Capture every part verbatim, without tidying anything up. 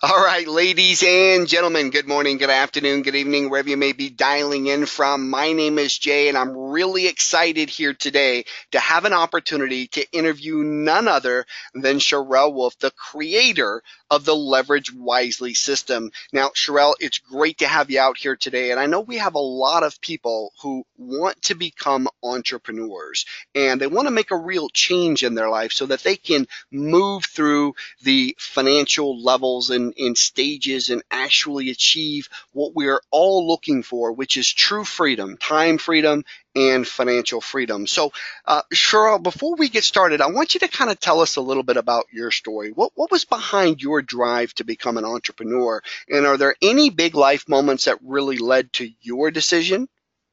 All right, ladies and gentlemen, good morning, good afternoon, good evening, wherever you may be dialing in from. My name is Jay, and I'm really excited here today to have an opportunity to interview none other than Sherelle Wolf, the creator of the Leverage Wisely system. Now, Sherelle, it's great to have you out here today, and I know we have a lot of people who want to become entrepreneurs, and they want to make a real change in their life so that they can move through the financial levels and, and stages and actually achieve what we are all looking for, which is true freedom, time freedom, and financial freedom. So, uh, Cheryl, before we get started, I want you to kind of tell us a little bit about your story. What, what was behind your drive to become an entrepreneur? And are there any big life moments that really led to your decision?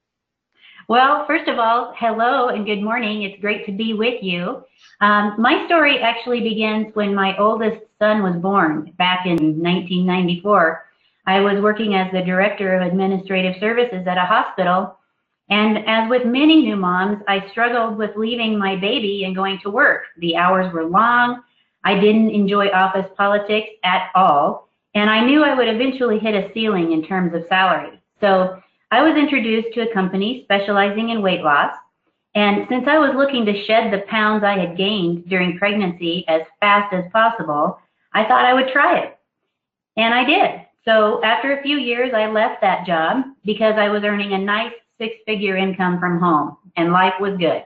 Well, first of all, hello and good morning. It's great to be with you. Um, my story actually begins when my oldest son was born back in nineteen ninety-four. I was working as the director of administrative services at a hospital, and as with many new moms, I struggled with leaving my baby and going to work. The hours were long. I didn't enjoy office politics at all, and I knew I would eventually hit a ceiling in terms of salary. So I was introduced to a company specializing in weight loss, and since I was looking to shed the pounds I had gained during pregnancy as fast as possible, I thought I would try it. And I did. So after a few years, I left that job because I was earning a nice six-figure income from home, and life was good.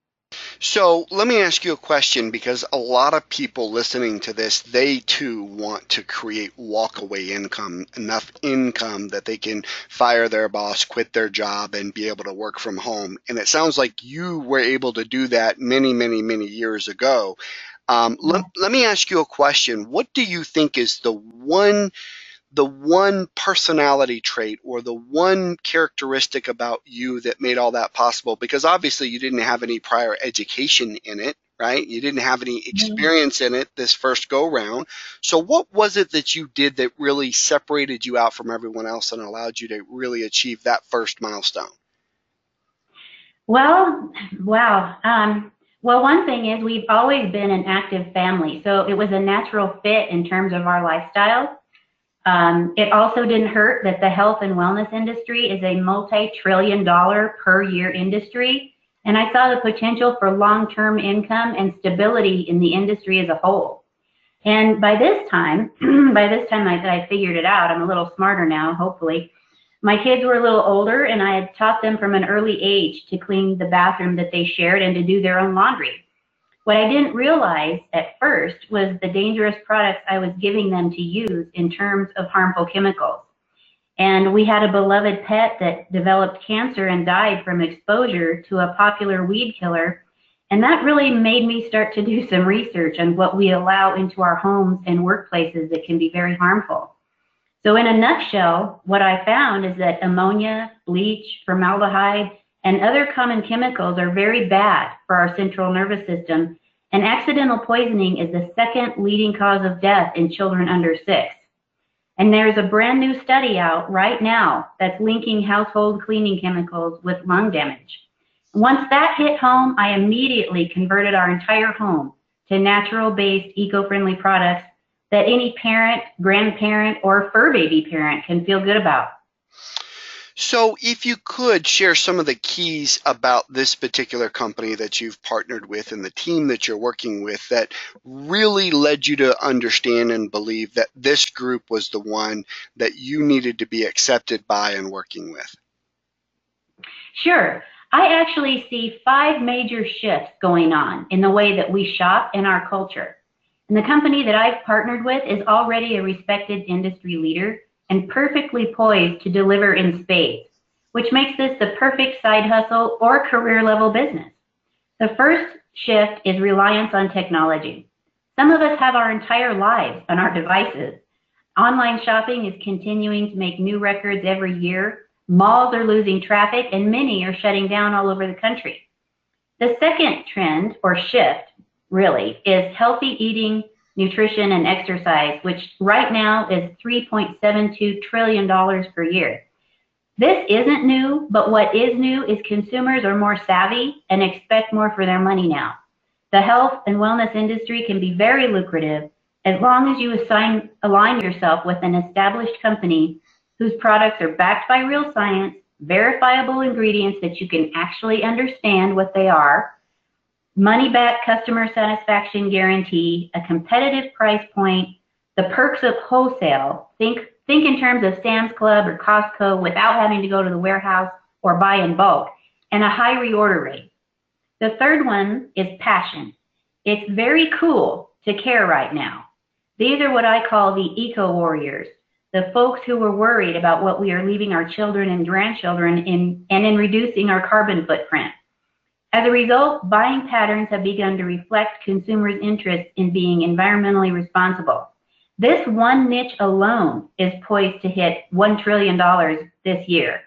So let me ask you a question, because a lot of people listening to this, they too want to create walkaway income, enough income that they can fire their boss, quit their job, and be able to work from home. And it sounds like you were able to do that many, many, many years ago. Um, let, let me ask you a question. What do you think is the one the one personality trait or the one characteristic about you that made all that possible? Because obviously you didn't have any prior education in it, right? You didn't have any experience in it this first go round. So what was it that you did that really separated you out from everyone else and allowed you to really achieve that first milestone? Well, wow. Um, well, one thing is we've always been an active family, so it was a natural fit in terms of our lifestyle. Um, it also didn't hurt that the health and wellness industry is a multi-trillion dollar per year industry, and I saw the potential for long-term income and stability in the industry as a whole. And by this time, by this time I, I figured it out, I'm a little smarter now, hopefully. My kids were a little older, and I had taught them from an early age to clean the bathroom that they shared and to do their own laundry. What I didn't realize at first was the dangerous products I was giving them to use in terms of harmful chemicals. And we had a beloved pet that developed cancer and died from exposure to a popular weed killer. And that really made me start to do some research on what we allow into our homes and workplaces that can be very harmful. So in a nutshell, what I found is that ammonia, bleach, formaldehyde, and other common chemicals are very bad for our central nervous system, and accidental poisoning is the second leading cause of death in children under six. And there's a brand new study out right now that's linking household cleaning chemicals with lung damage. Once that hit home, I immediately converted our entire home to natural-based, eco-friendly products that any parent, grandparent, or fur baby parent can feel good about. So if you could share some of the keys about this particular company that you've partnered with and the team that you're working with that really led you to understand and believe that this group was the one that you needed to be accepted by and working with. Sure. I actually see five major shifts going on in the way that we shop in our culture. And the company that I've partnered with is already a respected industry leader and perfectly poised to deliver in spades, which makes this the perfect side hustle or career level business. The first shift is reliance on technology. Some of us have our entire lives on our devices. Online shopping is continuing to make new records every year. Malls are losing traffic, and many are shutting down all over the country. The second trend, or shift, really, is healthy eating, nutrition, and exercise, which right now is three point seven two trillion dollars per year. This isn't new, but what is new is consumers are more savvy and expect more for their money now. The health and wellness industry can be very lucrative, As long as you assign, align yourself with an established company whose products are backed by real science, verifiable ingredients that you can actually understand what they are, money-back customer satisfaction guarantee, a competitive price point, the perks of wholesale, think, think in terms of Sam's Club or Costco without having to go to the warehouse or buy in bulk, and a high reorder rate. The third one is passion. It's very cool to care right now. These are what I call the eco-warriors, the folks who are worried about what we are leaving our children and grandchildren in, and in reducing our carbon footprint. As a result, buying patterns have begun to reflect consumers' interest in being environmentally responsible. This one niche alone is poised to hit one trillion dollars this year.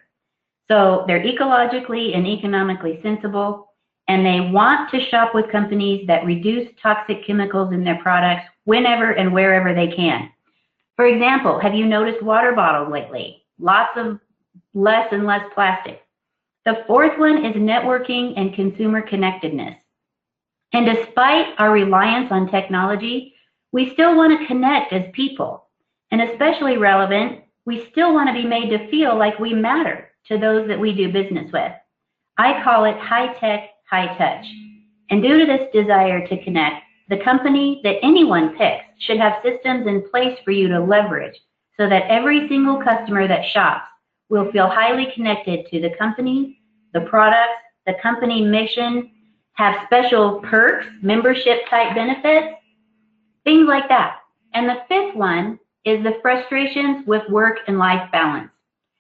So they're ecologically and economically sensible, and they want to shop with companies that reduce toxic chemicals in their products whenever and wherever they can. For example, have you noticed water bottles lately? Lots of less and less plastic. The fourth one is networking and consumer connectedness. And despite our reliance on technology, we still want to connect as people. And especially relevant, we still want to be made to feel like we matter to those that we do business with. I call it high-tech, high-touch. And due to this desire to connect, the company that anyone picks should have systems in place for you to leverage so that every single customer that shops will feel highly connected to the company, the products, the company mission, have special perks, membership type benefits, things like that. And the fifth one is the frustrations with work and life balance.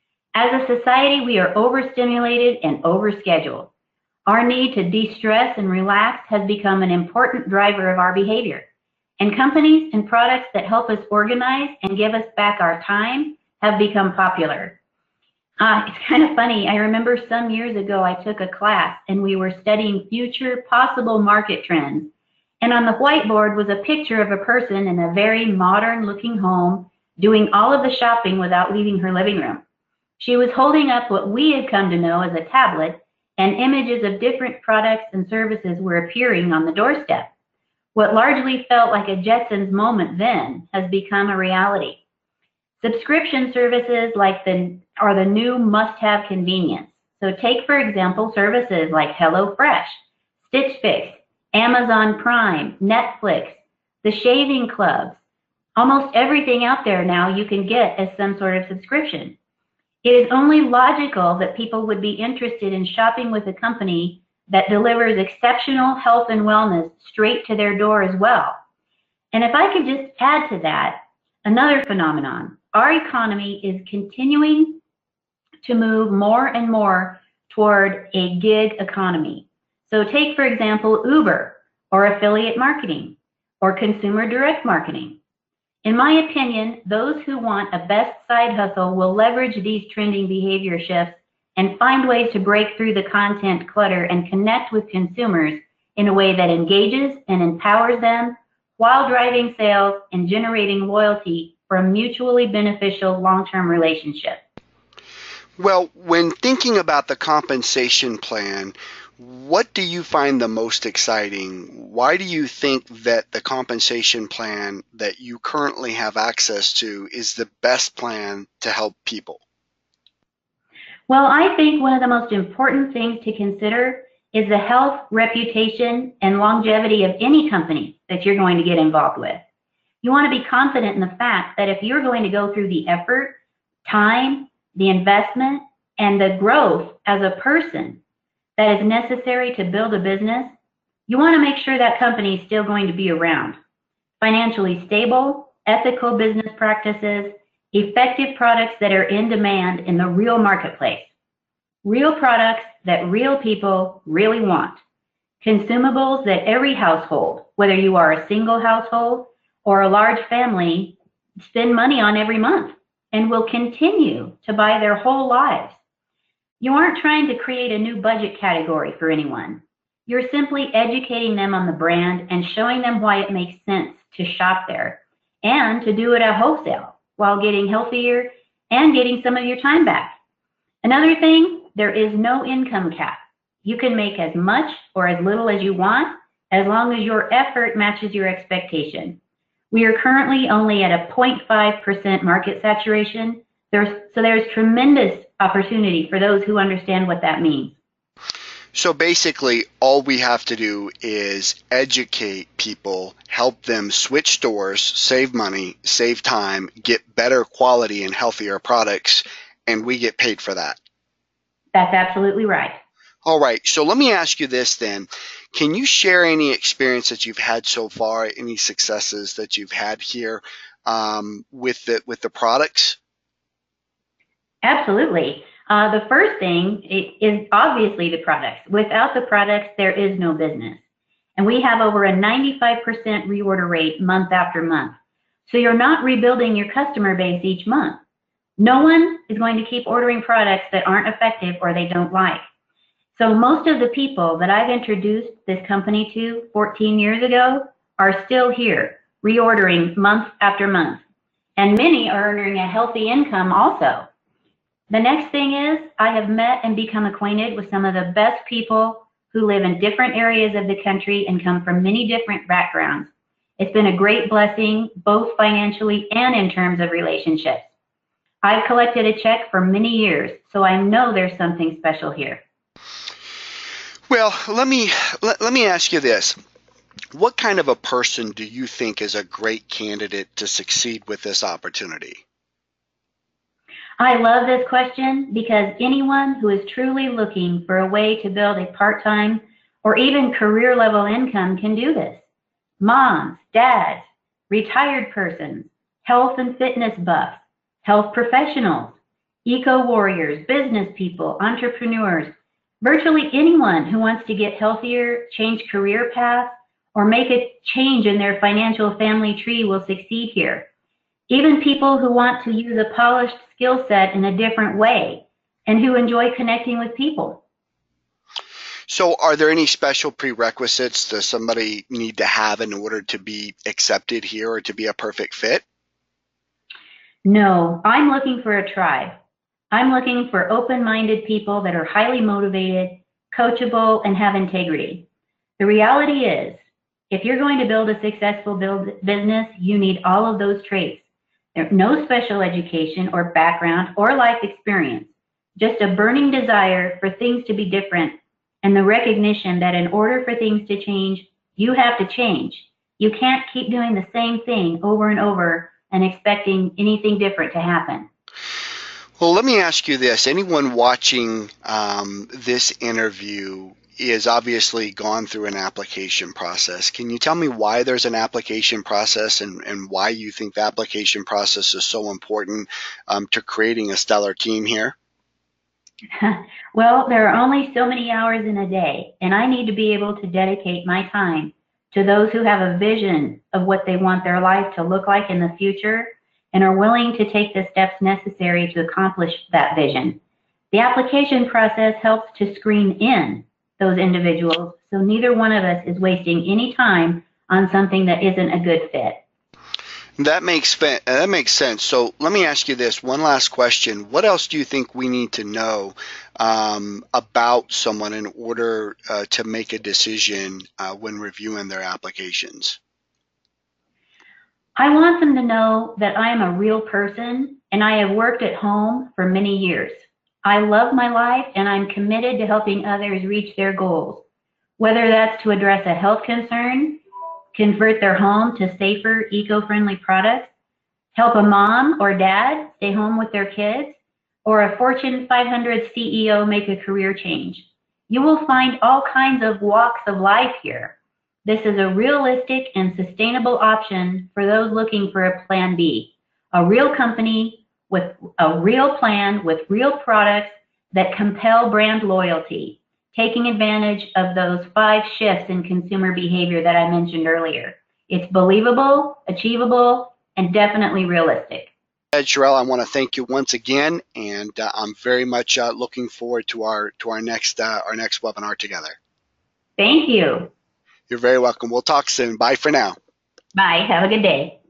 As a society, we are overstimulated and overscheduled. Our need to de-stress and relax has become an important driver of our behavior. And companies and products that help us organize and give us back our time have become popular. Uh, it's kind of funny. I remember some years ago I took a class and we were studying future possible market trends. And on the whiteboard was a picture of a person in a very modern looking home doing all of the shopping without leaving her living room. She was holding up what we had come to know as a tablet, and images of different products and services were appearing on the doorstep. What largely felt like a Jetsons moment then has become a reality. Subscription services like the, are the new must-have convenience. So take, for example, services like HelloFresh, Stitch Fix, Amazon Prime, Netflix, the shaving clubs. Almost everything out there now you can get as some sort of subscription. It is only logical that people would be interested in shopping with a company that delivers exceptional health and wellness straight to their door as well. And if I could just add to that, another phenomenon, our economy is continuing to move more and more toward a gig economy. So take, for example, Uber or affiliate marketing or consumer direct marketing. In my opinion, those who want a best side hustle will leverage these trending behavior shifts and find ways to break through the content clutter and connect with consumers in a way that engages and empowers them while driving sales and generating loyalty for a mutually beneficial long-term relationship. Well, when thinking about the compensation plan, what do you find the most exciting? Why do you think that the compensation plan that you currently have access to is the best plan to help people? Well, I think one of the most important things to consider is the health, reputation, and longevity of any company that you're going to get involved with. You want to be confident in the fact that if you're going to go through the effort, time, the investment, and the growth as a person that is necessary to build a business, you want to make sure that company is still going to be around. Financially stable, ethical business practices, effective products that are in demand in the real marketplace. Real products that real people really want. Consumables that every household, whether you are a single household or a large family, spend money on every month and will continue to buy their whole lives. You aren't trying to create a new budget category for anyone. You're simply educating them on the brand and showing them why it makes sense to shop there and to do it at wholesale while getting healthier and getting some of your time back. Another thing, there is no income cap. You can make as much or as little as you want as long as your effort matches your expectation. We are currently only at a zero point five percent market saturation. There's, so there's tremendous opportunity for those who understand what that means. So basically, all we have to do is educate people, help them switch stores, save money, save time, get better quality and healthier products, and we get paid for that. That's absolutely right. All right, so let me ask you this then. Can you share any experience that you've had so far, any successes that you've had here um, with the with the products? Absolutely. Uh, the first thing is obviously the products. Without the products, there is no business. And we have over a ninety-five percent reorder rate month after month. So you're not rebuilding your customer base each month. No one is going to keep ordering products that aren't effective or they don't like. So most of the people that I've introduced this company to fourteen years ago are still here, reordering month after month. And many are earning a healthy income also. The next thing is I have met and become acquainted with some of the best people who live in different areas of the country and come from many different backgrounds. It's been a great blessing, both financially and in terms of relationships. I've collected a check for many years, so I know there's something special here. Well, let me let, let me ask you this. What kind of a person do you think is a great candidate to succeed with this opportunity? I love this question because anyone who is truly looking for a way to build a part-time or even career level income can do this. Moms, dads, retired persons, health and fitness buffs, health professionals, eco-warriors, business people, entrepreneurs, virtually anyone who wants to get healthier, change career paths, or make a change in their financial family tree will succeed here. Even people who want to use a polished skill set in a different way and who enjoy connecting with people. So are there any special prerequisites does somebody need to have in order to be accepted here or to be a perfect fit? No, I'm looking for a tribe. I'm looking for open-minded people that are highly motivated, coachable, and have integrity. The reality is, if you're going to build a successful build business, you need all of those traits. There's no special education or background or life experience, just a burning desire for things to be different and the recognition that in order for things to change, you have to change. You can't keep doing the same thing over and over and expecting anything different to happen. Well, let me ask you this. Anyone watching um, this interview is obviously gone through an application process. Can you tell me why there's an application process and, and why you think the application process is so important um, to creating a stellar team here? Well, there are only so many hours in a day, and I need to be able to dedicate my time to those who have a vision of what they want their life to look like in the future and are willing to take the steps necessary to accomplish that vision. The application process helps to screen in those individuals, so neither one of us is wasting any time on something that isn't a good fit. That makes that makes sense. So let me ask you this one last question. What else do you think we need to know um, about someone in order uh, to make a decision uh, when reviewing their applications? I want them to know that I am a real person and I have worked at home for many years. I love my life and I'm committed to helping others reach their goals, whether that's to address a health concern, convert their home to safer, eco-friendly products, help a mom or dad stay home with their kids, or a Fortune five hundred C E O make a career change. You will find all kinds of walks of life here. This is a realistic and sustainable option for those looking for a plan B, a real company with a real plan with real products that compel brand loyalty, taking advantage of those five shifts in consumer behavior that I mentioned earlier. It's believable, achievable, and definitely realistic. Sherelle, I want to thank you once again, and uh, I'm very much uh, looking forward to our to our next uh, our next webinar together. Thank you. You're very welcome. We'll talk soon. Bye for now. Bye. Have a good day.